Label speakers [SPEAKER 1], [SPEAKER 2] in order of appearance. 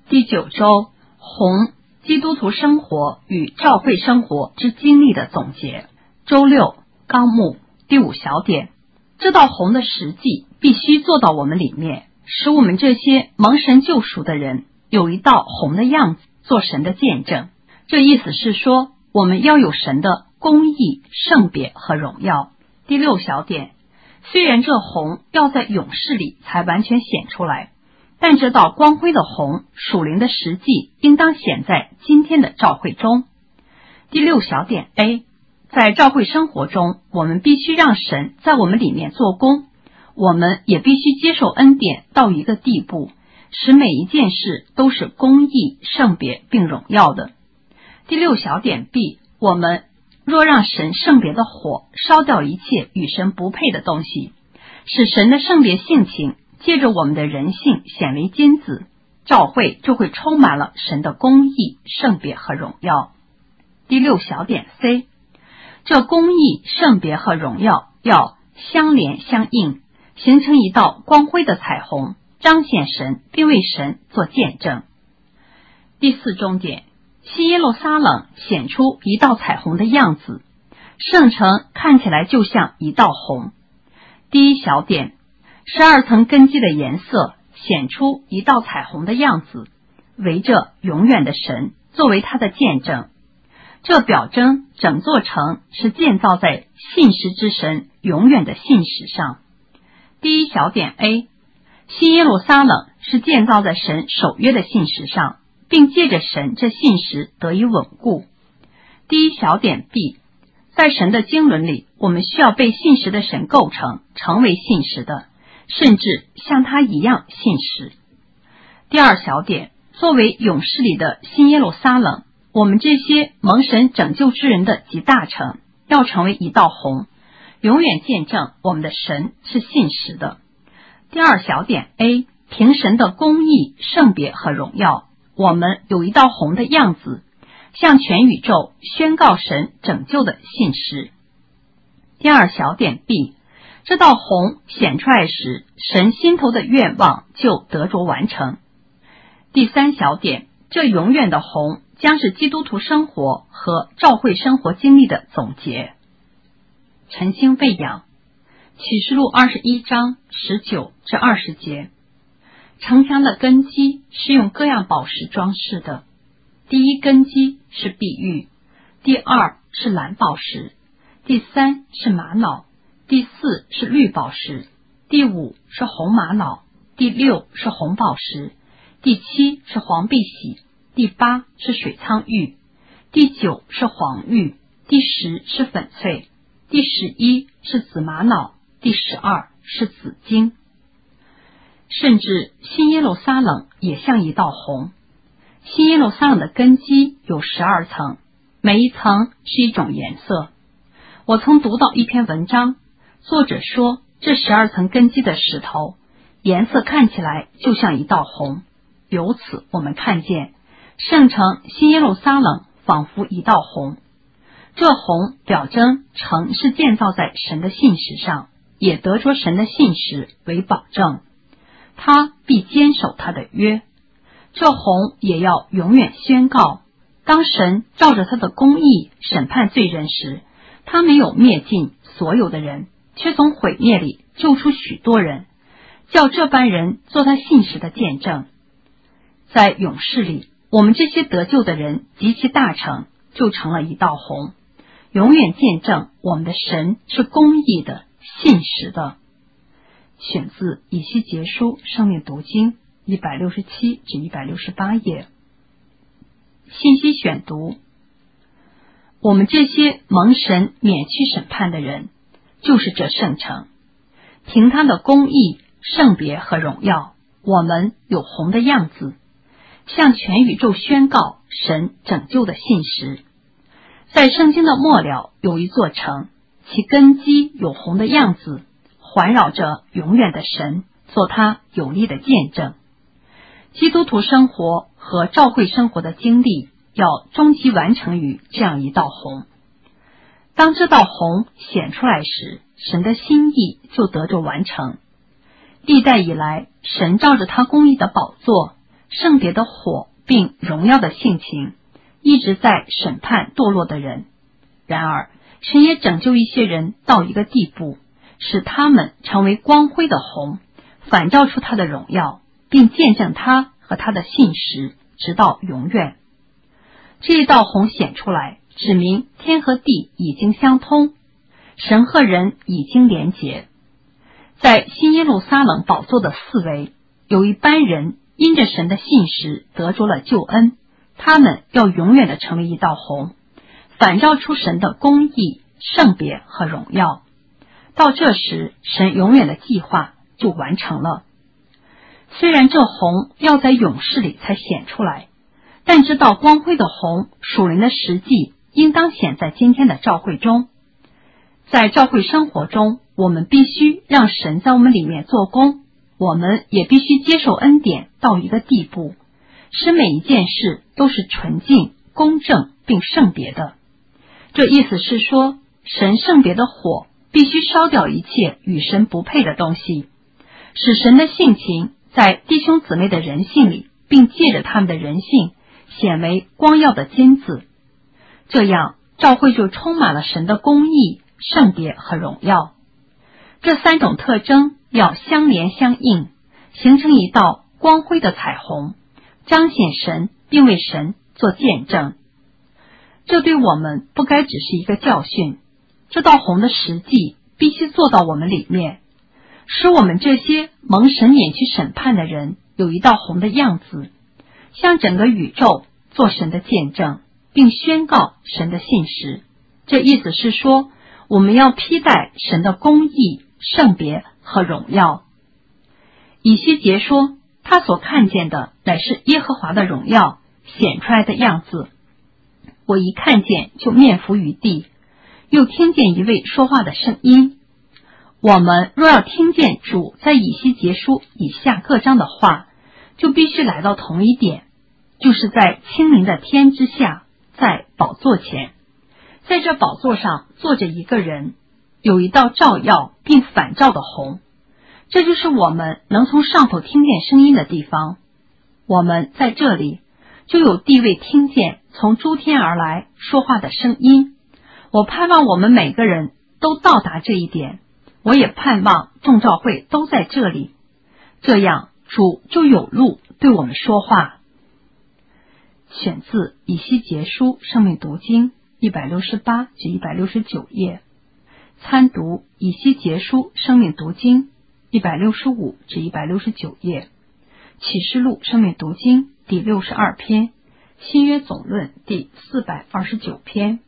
[SPEAKER 1] 第9周红基督徒生活与教会生活之经历的总结。周6纲目第5小点，这道红的实际必须做到我们里面，使我们这些蒙神救赎的人有一道红的样子，做神的见证。这意思是说，我们要有神的公义、圣别和荣耀。第6小点，虽然这红要在勇士里才完全显出来，但这道光辉的红属灵的实际应当显在今天的教会中。第6小点 A， 在教会生活中，我们必须让神在我们里面做工，我们也必须接受恩典到一个地步，使每一件事都是公义、圣别并荣耀的。第6小点 B， 我们若让神圣别的火烧掉一切与神不配的东西，使神的圣别性情借着我们的人性显为金子，教会就会充满了神的公义、圣别和荣耀。第6小点 C， 这公义、圣别和荣耀要相连相应，形成一道光辉的彩虹，彰显神并为神做见证。第4重点，新耶路撒冷显出一道彩虹的样子，圣城看起来就像一道红。第1小点，12层根基的颜色显出一道彩虹的样子，围着永远的神作为他的见证。这表征整座城是建造在信实之神永远的信实上。第1小点 A， 新耶路撒冷是建造在神守约的信实上，并借着神这信实得以稳固。第1小点 B， 在神的经纶里，我们需要被信实的神构成，成为信实的，甚至像他一样信实。第2小点，作为勇士里的新耶路撒冷，我们这些蒙神拯救之人的集大成，要成为一道红，永远见证我们的神是信实的。第2小点 A， 凭神的公义、圣别和荣耀，我们有一道红的样子，向全宇宙宣告神拯救的信实。第2小点 B，这道红显出来时，神心头的愿望就得着完成。第3小点，这永远的红将是基督徒生活和教会生活经历的总结。晨星喂养，启示录21章19至20节。城墙的根基是用各样宝石装饰的。第1根基是碧玉，第2是蓝宝石，第3是玛瑙，第4是绿宝石，第5是红玛瑙，第6是红宝石，第7是黄碧玺，第8是水苍玉，第9是黄玉，第10是粉翠，第11是紫玛瑙，第12是紫金。甚至新耶路撒冷也像一道红。新耶路撒冷的根基有12层，每一层是一种颜色。我曾读到一篇文章，作者说这12层根基的石头颜色看起来就像一道红。由此我们看见圣城新耶路撒冷仿佛一道红。这红表征城是建造在神的信实上，也得着神的信实为保证，他必坚守他的约。这红也要永远宣告，当神照着他的公义审判罪人时，他没有灭尽所有的人，却从毁灭里救出许多人，叫这般人做他信实的见证。在勇士里，我们这些得救的人及其大成就成了一道红，永远见证我们的神是公义的、信实的。选自以西结书生命读经167至168页。信息选读，我们这些蒙神免去审判的人，就是这圣城，凭他的公义、圣别和荣耀，我们有红的样子，向全宇宙宣告神拯救的信实。在圣经的末了有一座城，其根基有红的样子，环绕着永远的神，做他有力的见证。基督徒生活和教会生活的经历要终极完成于这样一道红。当这道红显出来时，神的心意就得着完成。历代以来，神照着他公义的宝座， 圣别的火并荣耀的性情，一直在审判堕落的人。然而神也拯救一些人到一个地步，使他们成为光辉的红，反照出他的荣耀，并见证他和他的信实直到永远。这一道红显出来，指明天和地已经相通，神和人已经连结。在新耶路撒冷宝座的四围，有一班人因着神的信实得着了救恩，他们要永远的成为一道红，反照出神的公义、圣别和荣耀。到这时，神永远的计划就完成了。虽然这红要在永世里才显出来，但这道光辉的红属灵的实际应当显在今天的教会中。在教会生活中，我们必须让神在我们里面做工，我们也必须接受恩典到一个地步，使每一件事都是纯净、公正并圣别的。这意思是说，神圣别的火必须烧掉一切与神不配的东西，使神的性情在弟兄姊妹的人性里，并借着他们的人性显为光耀的金子。这样教会就充满了神的公义、圣别和荣耀。这三种特征要相连相应，形成一道光辉的彩虹，彰显神并为神做见证。这对我们不该只是一个教训，这道红的实际必须做到我们里面，使我们这些蒙神免去审判的人有一道红的样子，向整个宇宙做神的见证，并宣告神的信实。这意思是说，我们要披戴神的公义、圣别和荣耀。以西结说，他所看见的乃是耶和华的荣耀显出来的样子。我一看见就面伏于地，又听见一位说话的声音。我们若要听见主在以西结书以下各章的话，就必须来到同一点，就是在清明的天之下，在宝座前。在这宝座上坐着一个人，有一道照耀并反照的红，这就是我们能从上头听见声音的地方。我们在这里就有地位听见从诸天而来说话的声音。我盼望我们每个人都到达这一点，我也盼望众教会都在这里，这样主就有路对我们说话。选自以西结书生命读经168至169页，参读以西结书生命读经165至169页，启示录生命读经第62篇，新约总论第429篇。